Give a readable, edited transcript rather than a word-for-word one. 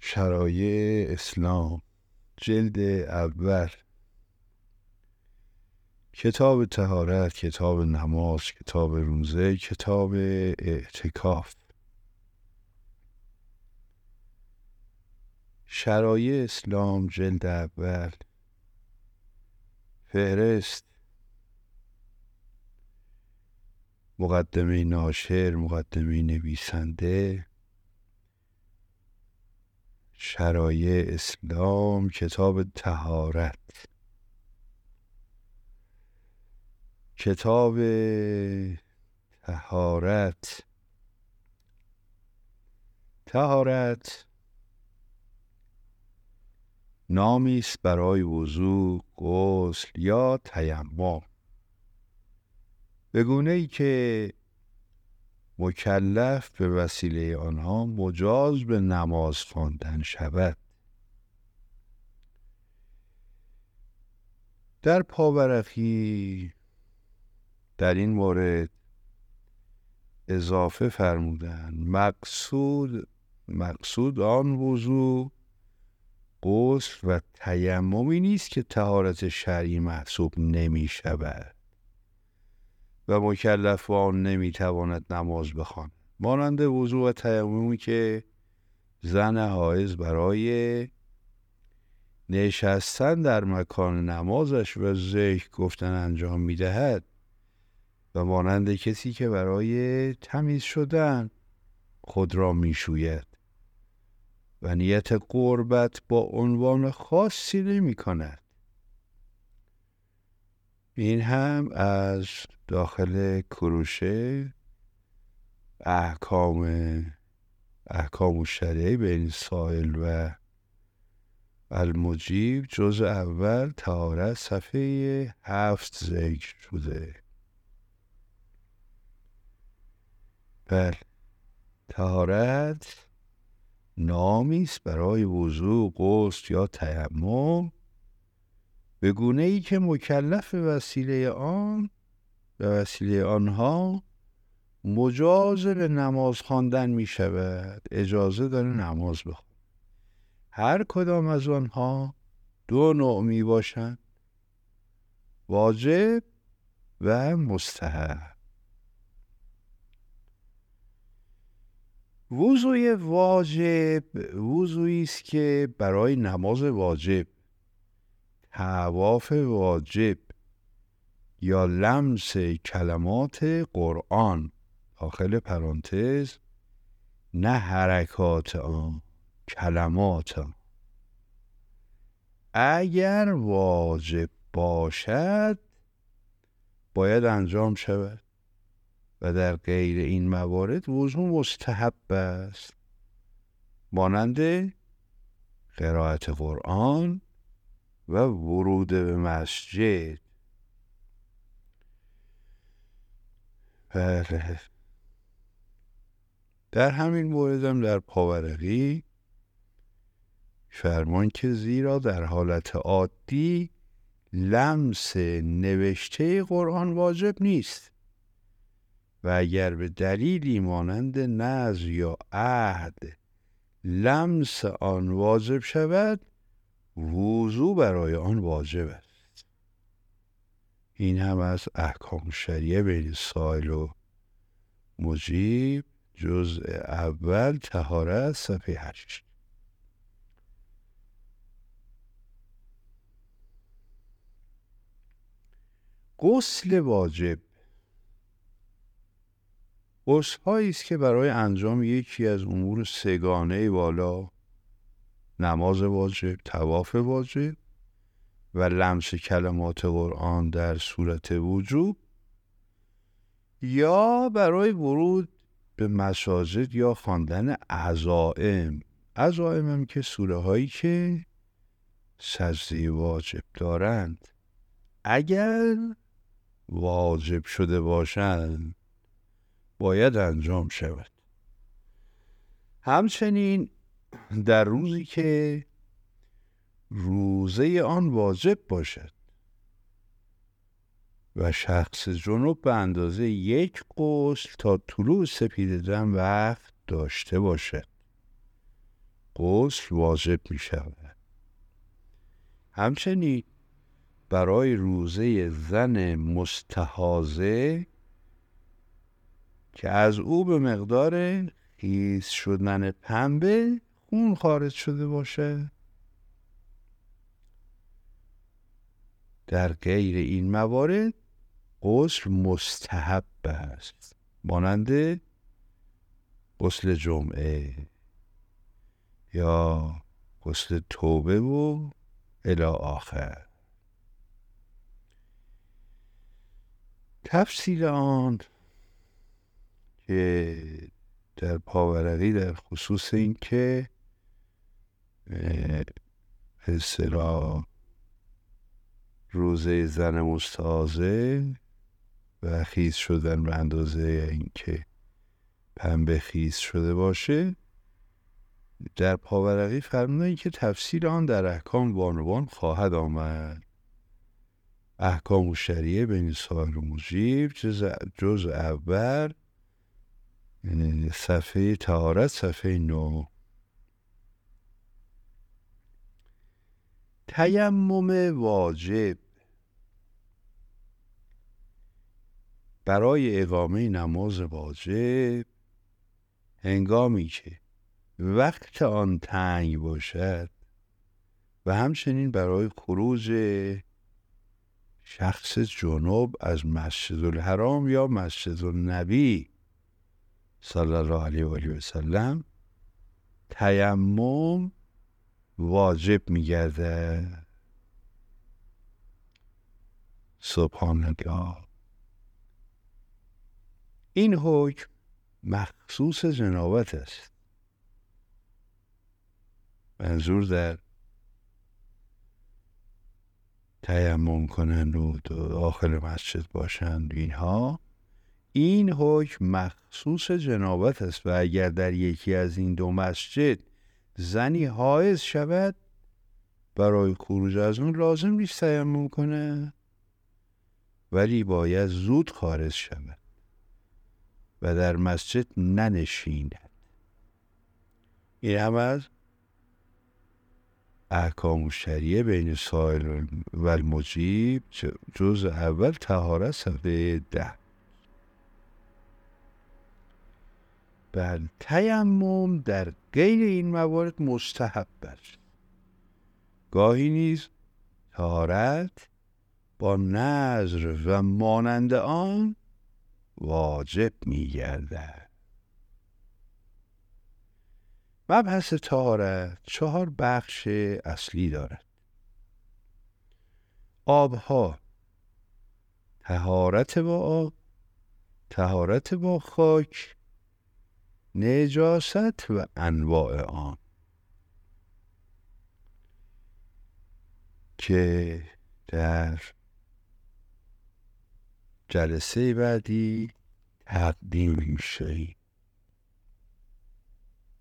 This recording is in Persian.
شرایع اسلام جلد اول، کتاب طهارت، کتاب نماز، کتاب روزه، کتاب اعتکاف. شرایع اسلام جلد اول. فهرست. مقدمه ناشر، مقدمه نویسنده. شرایع اسلام، کتاب طهارت. کتاب طهارت نامی است برای وضو، غسل یا تیمم، به گونه‌ای که مکلف به وسیله آنها مجاز به نماز خواندن شود. در پاورقی در این مورد اضافه فرمودن مقصود آن وضو، غسل و تیممی نیست که طهارت شرعی محسوب نمی شود و مکلف با آن نمی تواند نماز بخواند، مانند وضو و تیممی که زن حائض برای نشستن در مکان نمازش و ذکر گفتن انجام می دهد و مانند کسی که برای تمیز شدن خود را می شوید و نیت قربت با عنوان خاصی نمی کند. این هم از داخل کروشه احکام شرعی بین سائل و المجیب جزء اول طهارت صفحه 7 ذکر شده. بله، طهارت نامی است برای وضو، غسل یا تیمم، به گونه‌ای که مکلف به وسیله آنها مجاز به نماز خواندن می شود، اجازه داره نماز بخواد. هر کدام از آنها دو نوع می باشند: واجب و مستحب. وضوی واجب وضویی است که برای نماز واجب، طواف واجب یا لمس کلمات قرآن داخل پرانتز نه حرکات آن، کلمات آن، اگر واجب باشد باید انجام شود و در غیر این موارد وضو مستحب است، مانند قرائت قرآن و ورود به مسجد. بله، در همین مورد هم در پاورقی فرمان که زیرا در حالت عادی لمس نوشته قرآن واجب نیست و اگر به دلیلی مانند نذر یا عهد لمس آن واجب شود، وضو برای آن واجب است. این هم از احکام شریعه بین سائل و مجیب جزء اول طهارت صفحه 8. غسل واجب غسل‌هایی است که برای انجام یکی از امور سگانه بالا، نماز واجب، طواف واجب و لمس کلمات قرآن در صورت وجوب، یا برای ورود به مساجد یا خواندن عزائم هم که سوره هایی که سجده واجب دارند اگر واجب شده باشند باید انجام شود. همچنین در روزی که روزه آن واجب باشد و شخص جنوب به اندازه 1 غسل تا طلوع سپیده‌دم وقت داشته باشد. غسل واجب می شود. همچنین برای روزه زن مستحاضه که از او به مقدار خیس شدن پنبه خون خارج شده باشه، در غیر این موارد غسل مستحب است، مانند غسل جمعه یا غسل توبه و الی آخر. تفصیل آن که در پاورقی در خصوص این که اصطلاح روزه زن مستحاضه و خیس شدن به اندازه این که پنبه خیس شده باشه، در پاورقی فرمودن که تفصیل آن در احکام بانوان خواهد آمد. احکام الشریعه بین سائل و مجیب، جزء اول، صفحه طهارت، صفحه 9. تیمم واجب برای اقامه نماز واجب هنگامی که وقت آن تنگ باشد و همچنین برای خروج شخص جنوب از مسجد الحرام یا مسجد النبی صلی الله علیه و آله و سلم تیمم واجب می‌گردد. سبحان الله. این حکم مخصوص جنابت است. منظور در تیمم کنند و داخل مسجد باشند اینها، این حکم مخصوص جنابت است و اگر در یکی از این دو مسجد زنی حائض شود، برای خروج از اون لازم نیست تیمم کنه، ولی باید زود خارج شود و در مسجد ننشیند. این هم از احکام الشریعه بین سائل و المجیب، جزء اول، طهارت، صفحه 10. بل تیمم در غیر این موارد مستحب است. گاهی نیز طهارت با نذر و مانند آن واجب می گردد. مبحث طهارت 4 بخش اصلی دارد. آبها: طهارت با آب، طهارت با خاک، نجاست و انواع آن، که در جلسه بعدی تقدیم میشه.